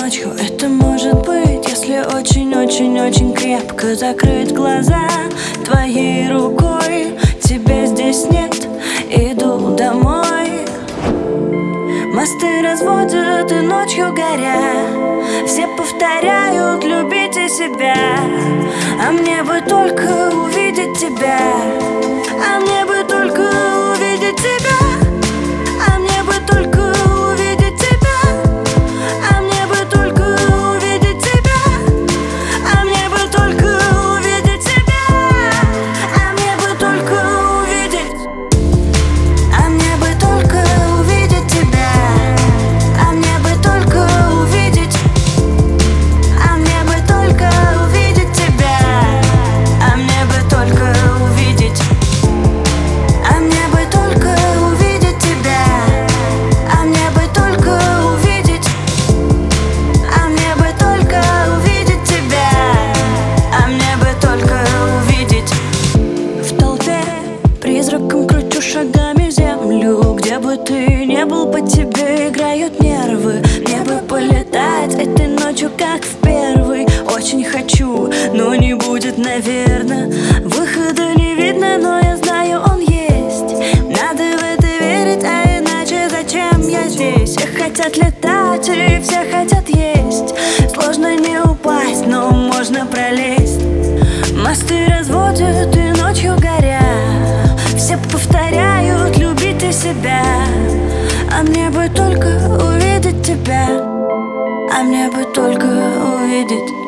ночью это может быть, если очень-очень-очень крепко закрыть глаза твоей рукой. Тебя здесь нет, иду домой. Мосты разводят и ночью горят, все повторяют: любите себя. А мне бы только увидеть тебя, а мне бы только увидеть тебя, а мне бы только увидеть тебя, а мне бы только увидеть тебя, а мне бы только увидеть тебя, а мне бы только увидеть, а мне бы только увидеть тебя, а мне бы только увидеть, а мне бы только увидеть тебя, а мне бы только увидеть, а мне бы только увидеть тебя, а мне бы только увидеть, а мне бы только увидеть тебя, а мне бы только увидеть. В толпе призраком кручу шагами землю. Где бы ты не был, по тебе играют нервы. Мне бы полетать этой ночью, как в первый. Очень хочу, но не будет, наверное. Выхода не видно, но я знаю, он есть. Надо в это верить, а иначе зачем я здесь? Все хотят летать и все хотят есть. Сложно не упасть, но можно пролезть. Мосты разводят и ночью горят, все повторяют: любите себя. А мне бы только увидеть тебя, а мне бы только увидеть.